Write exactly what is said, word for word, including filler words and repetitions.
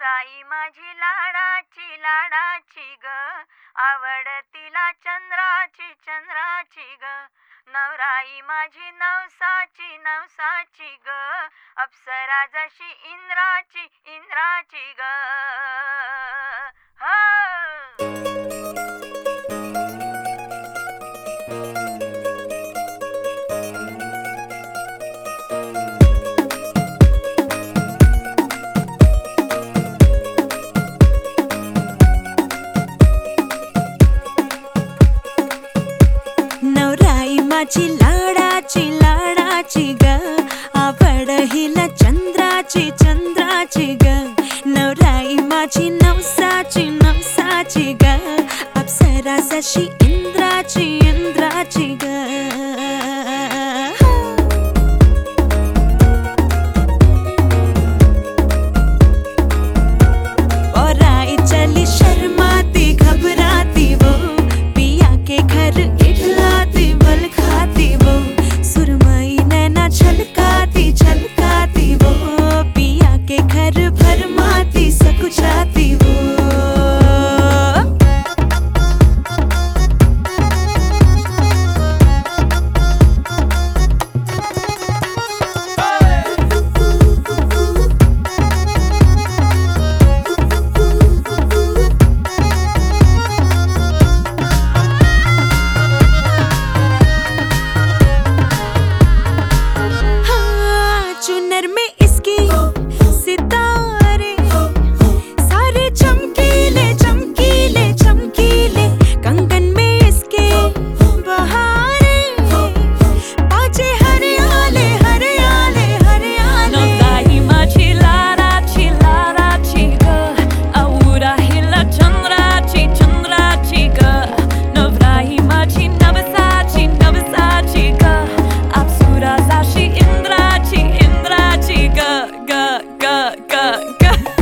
नवराई माझी लाडाची लाडाची ग, आवड तिला चंद्राची चंद्राची ग. नवराई माझी नवसाची नवसाची ग, अप्सरा जशी इंद्राची इंद्राची ग. नवराई माझी लाडाची लाडाची ग, आवड हिला चंद्राची चंद्राची ग. नवराई माझी नवसाची नवसाची ग, अप्सरा जशी इंद्राची इंद्राची ग. और आई चली शर्माती घबराती वो, पिया के घर इठलाती बल खाती वो, सुरमई नैना छलकाती छलकाती वो, पिया के घर भरमाती सकुचाती वो. चुनर में इसकी सितारे सारे चमकीले चमकीले चमकीले, कंगन में इसके बहारे बाजे हरियाले हरियाले हरियाले. नवराई माझी लाडाची लाडाची ग, आवड हिला चंद्राची चंद्राची ग. नवराई माझी नवसाची नवसाची ग, अप्सरा जशी इंद्राची इंद्राची ग ग ग ग ग.